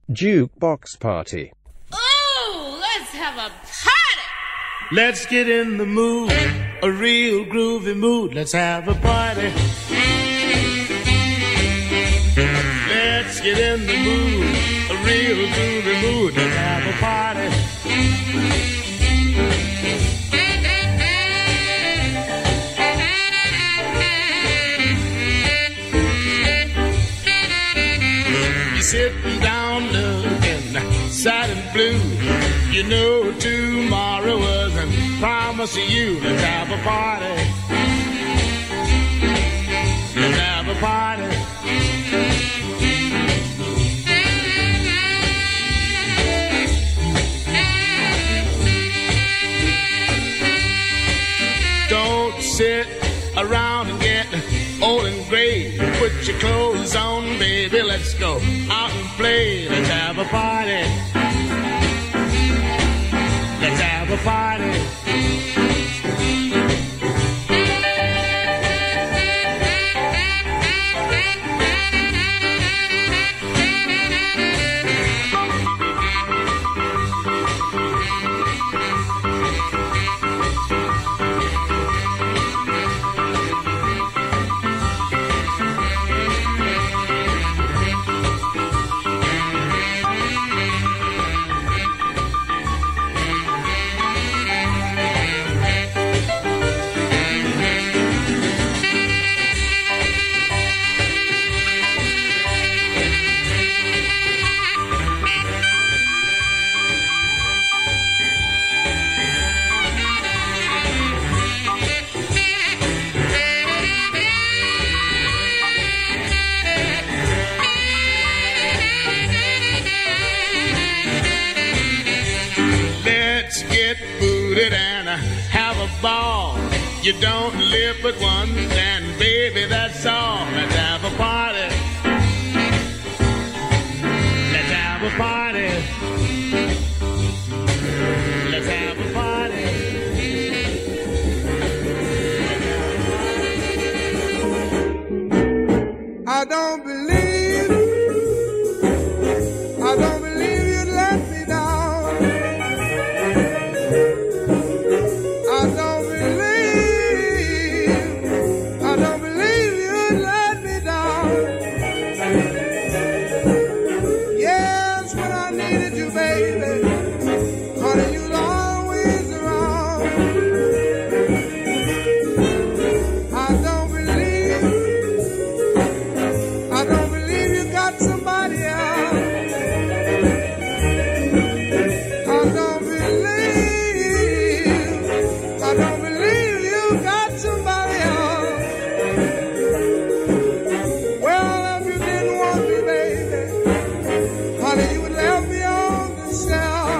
Jukebox Party. Oh, let's have a party! Let's get in the mood, a real groovy mood. Let's have a party. Let's get in the mood, a real groovy mood. Let's have a party. You're sitting down looking sad and blue. You know tomorrow wasn't promised to you. Let's have a party. Let's have a party. Don't sit around and get old and gray. Put your clothes on, baby. Let's go out and play. Let's have a party. Let's have a party. You don't live but once, and baby, that's all. Let's have a party. Let's have a party. Let's have a party. I don't believe you'd let me down. I don't believe you'd let me down. Yes, when I needed you, baby, honey, you was always around. I don't believe you got somebody else. I don't believe you got somebody else. Well, if you didn't want me, baby, honey, you would left me on the shelf.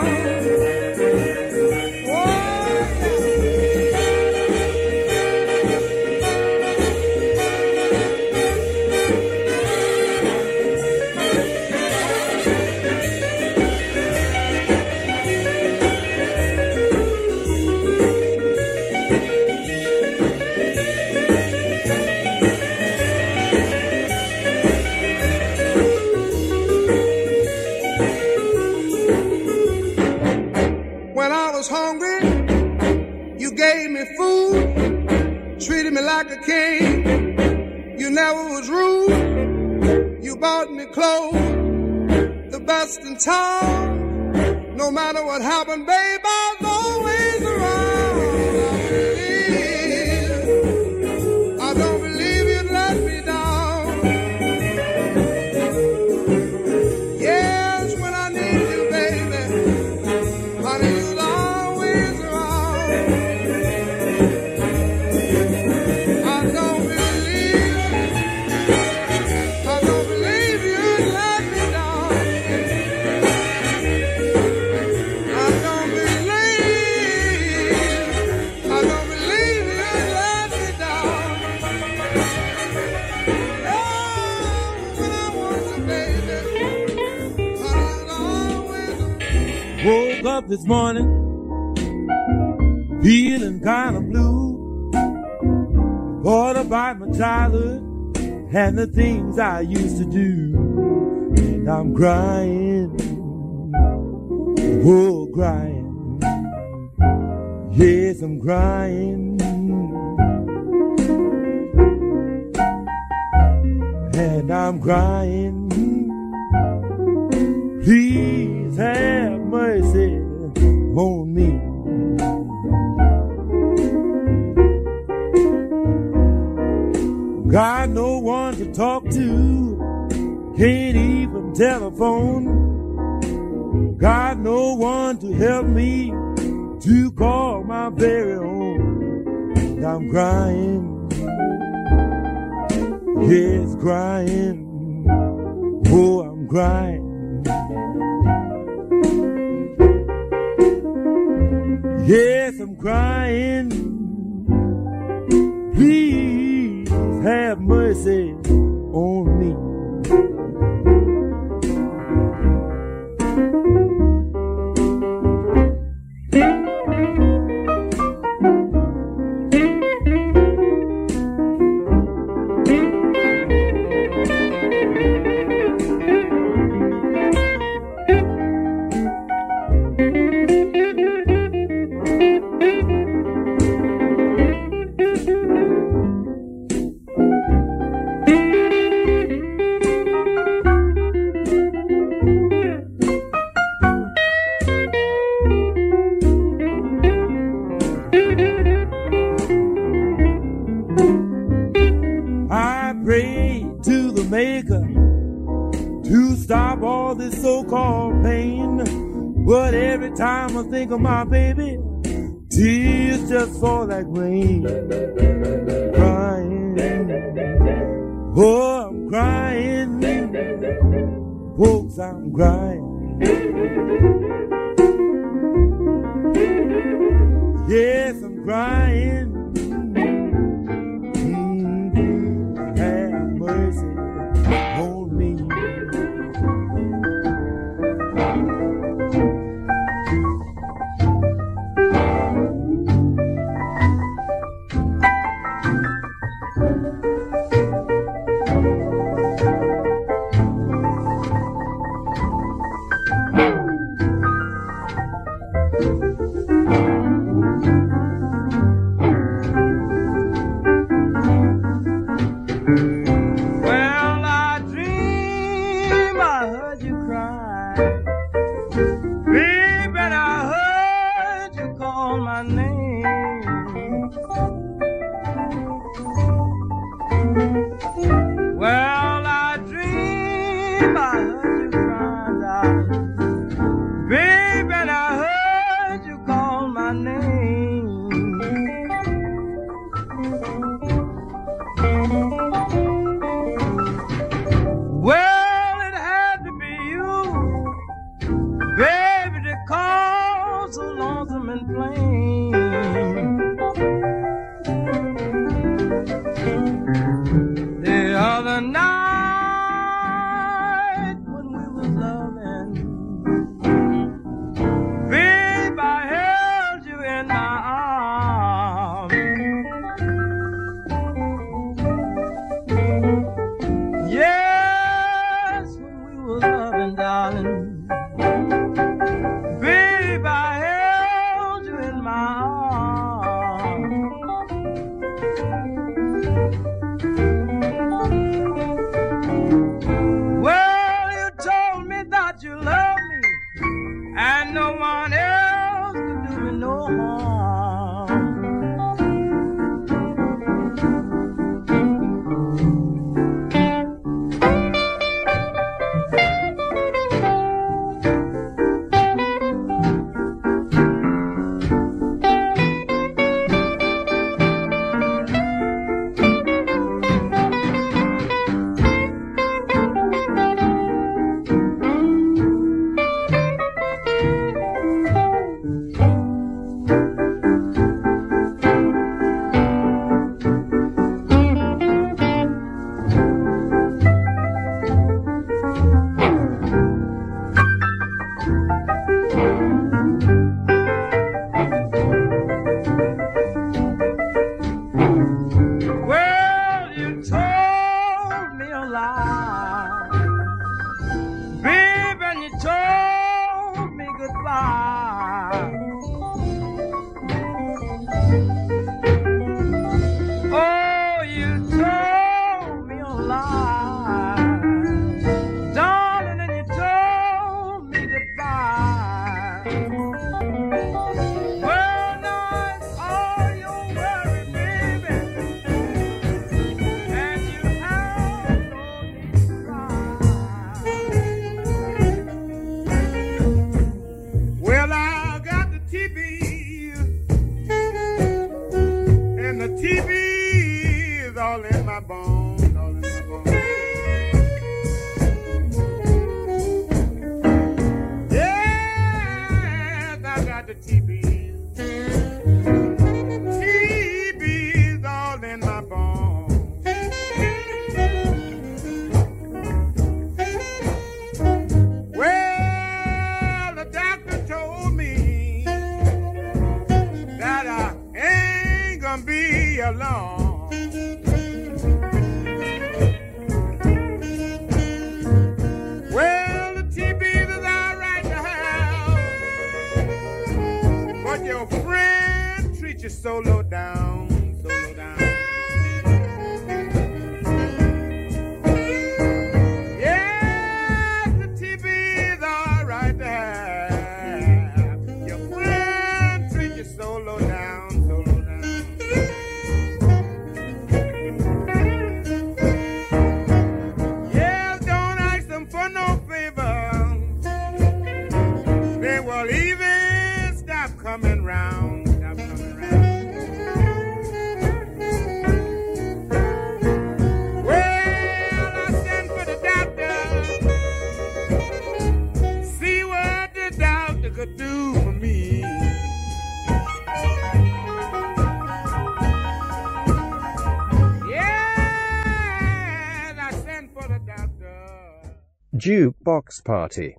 When I was hungry, you gave me food, treated me like a king. You never was rude. You bought me clothes, the best in town. No matter what happened, babe, I was always around. I don't believe you'd let me down. Yes, when I need you, baby, honey, you're always around. I don't believe you'd let me down. I don't believe you'd let me down. Oh, when I want you, baby, honey, you're always around. Woke up this morning feeling kind of blue. Thought about my childhood and the things I used to do. And I'm crying Oh, crying. Yes, I'm crying. And I'm crying. Please have mercy on me. Got no one to talk to, can't even telephone. Got no one to help me to call my very own. And I'm crying, yes, crying. Oh, I'm crying. Yes, I'm crying. Please have mercy on me. But every time I think of my baby, tears just fall like rain. Crying, oh, I'm crying. Folks, I'm crying. Yes, I'm crying. Have mercy on me. along. Well, the TVs is all right to have, but your friend treats you so low down, so low down. Yes, the TV is all right to have, your friend treats you so low down, so low down. Yes, don't ask them for no favor, they will even stop coming round, stop coming round. Well, I sent for the doctor, see what the doctor could do for me. Yes, I sent for the doctor. Jukebox Party.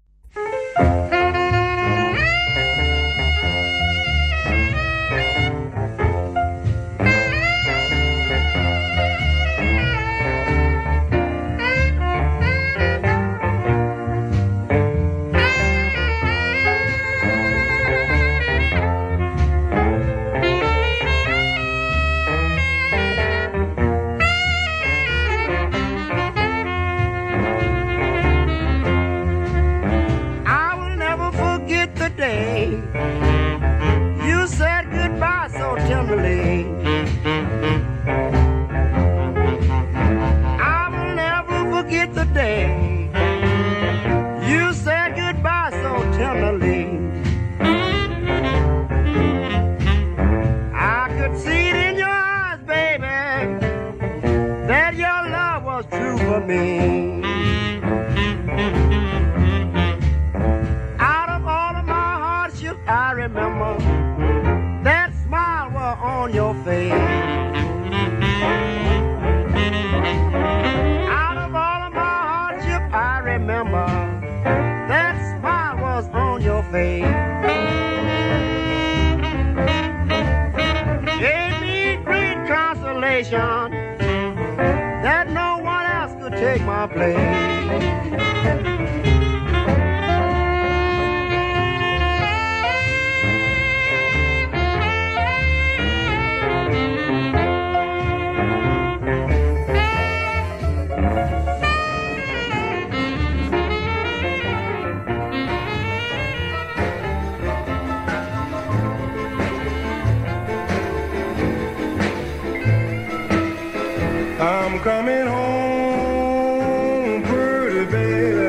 I will never forget the day you said goodbye so tenderly. I will never forget the day you said goodbye so tenderly. I could see it in your eyes, baby, that your love was true for me. Out of all of my hardship, I remember that smile was on your face. Out of all of my hardship, I remember that smile was on your face. Gave me great consolation that no one else could take my place. I'm coming home, pretty baby.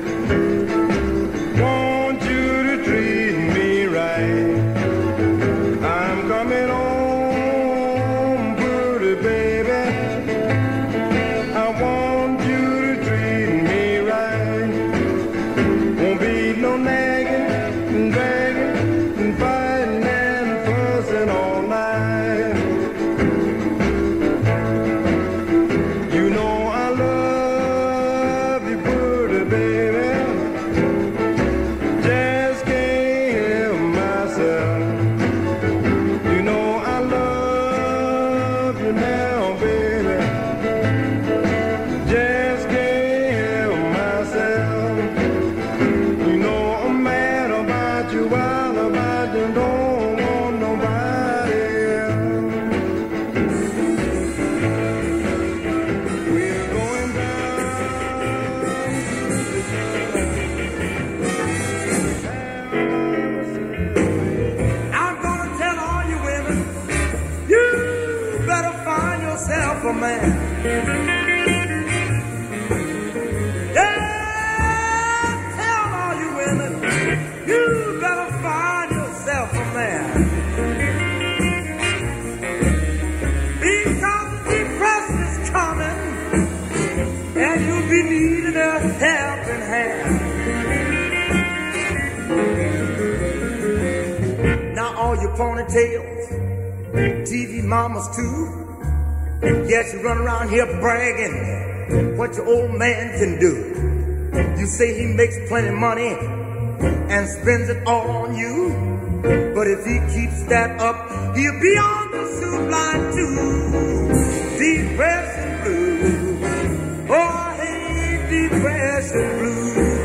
Want you to treat me right. I'm coming home, pretty baby. I want you to treat me right. Won't be no nagging and dragging and fighting and fussing all night. You know I love you, pretty baby. Just can't help myself. You know I love you now, baby. Just can't help myself. You know I'm mad about you, wild about you, don't want nobody else. We're going I'm gonna tell all you women, you better find yourself a man. Yeah, tell all you women, you better find yourself a man. Because depression is coming, and you'll be needing a helping hand. Now all your ponytails, TV mamas too, yes, you run around here bragging what your old man can do. You say he makes plenty of money and spends it all on you. But if he keeps that up, he'll be on the soup line too. Depression blues. Oh, I hate depression blues.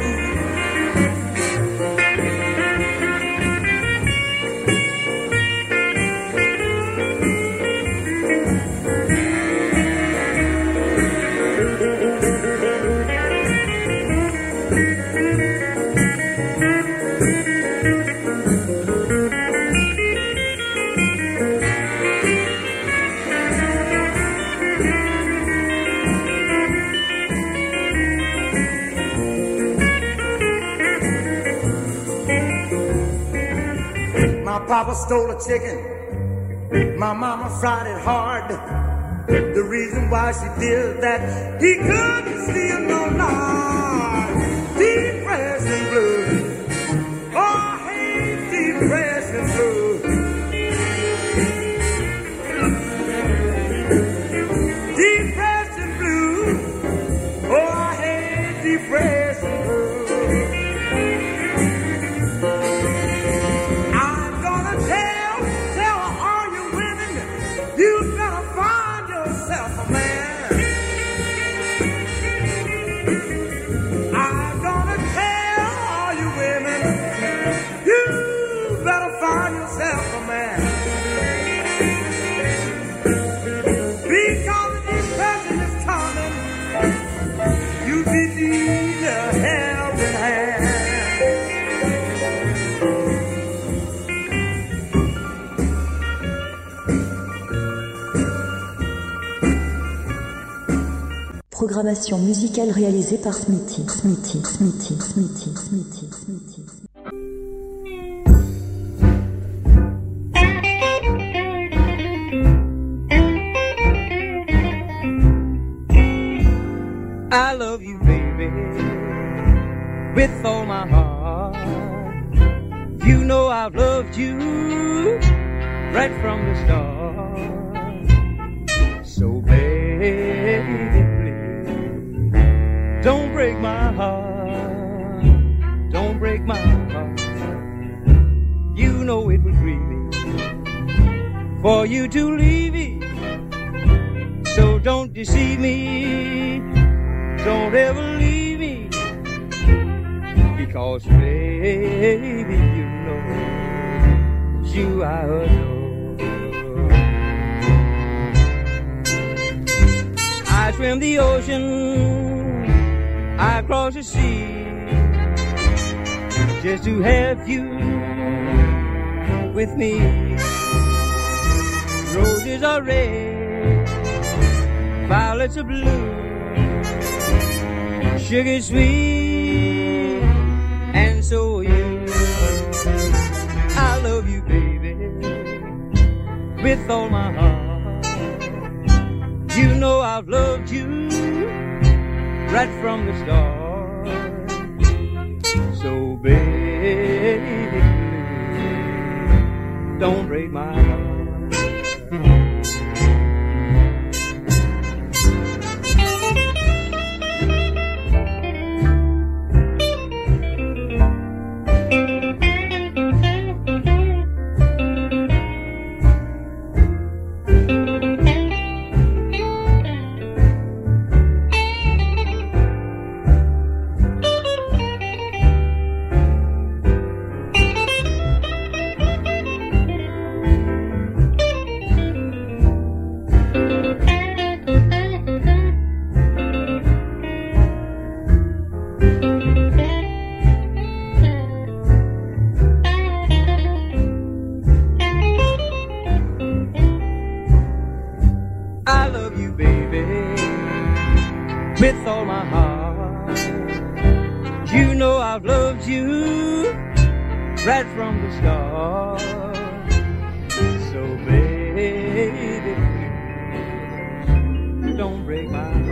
Papa stole a chicken, my mama fried it hard. The reason why she did that, he couldn't steal no lard. Depression blues, oh I hate depression blues. Depression blues, oh I hate depression blues. Programmation musicale réalisée par Smithy. I love you, baby, with all my heart. You know I've loved you right from the start. So, baby, don't break my heart, don't break my heart. You know it would grieve me for you to leave me. So don't deceive me, don't ever leave me. Because baby, you know you I adore. I swim the ocean, I cross the sea, just to have you with me. Roses are red, violets are blue, sugar sweet, and so are you. I love you, baby, with all my heart. You know I've loved you right from the start. So baby, don't break my heart. With all my heart, you know I've loved you right from the start. So baby, don't break my heart.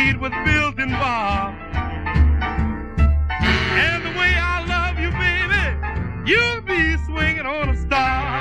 seat with built-in bar. And the way I love you, baby, you'll be swinging on a star.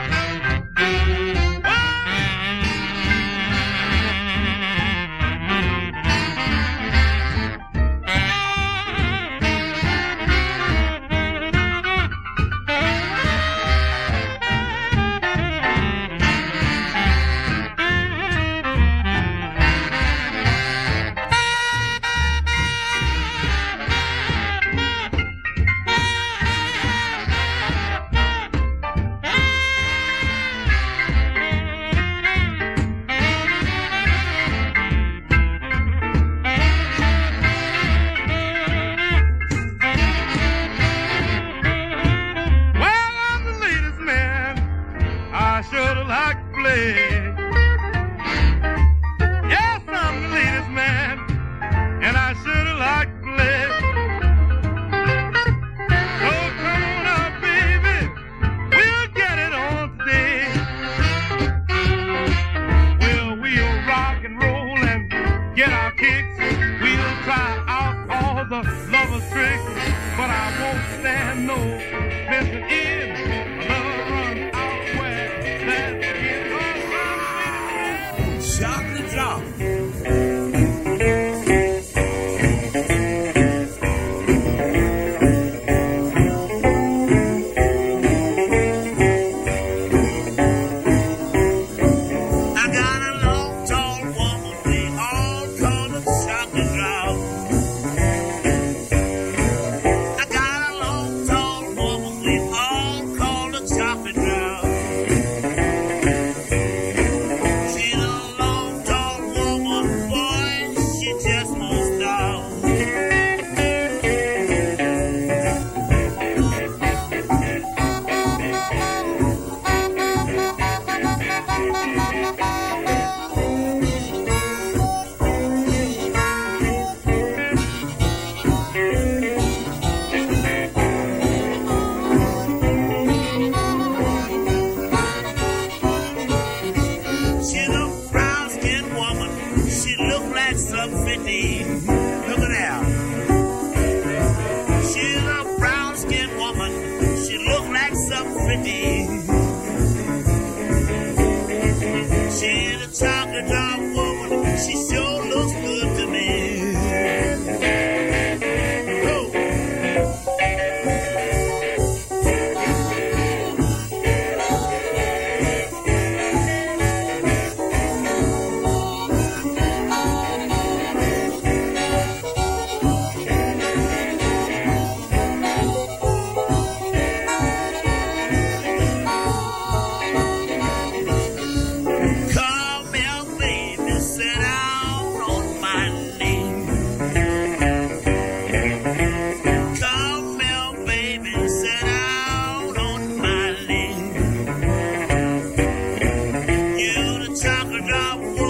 Chocolate drop.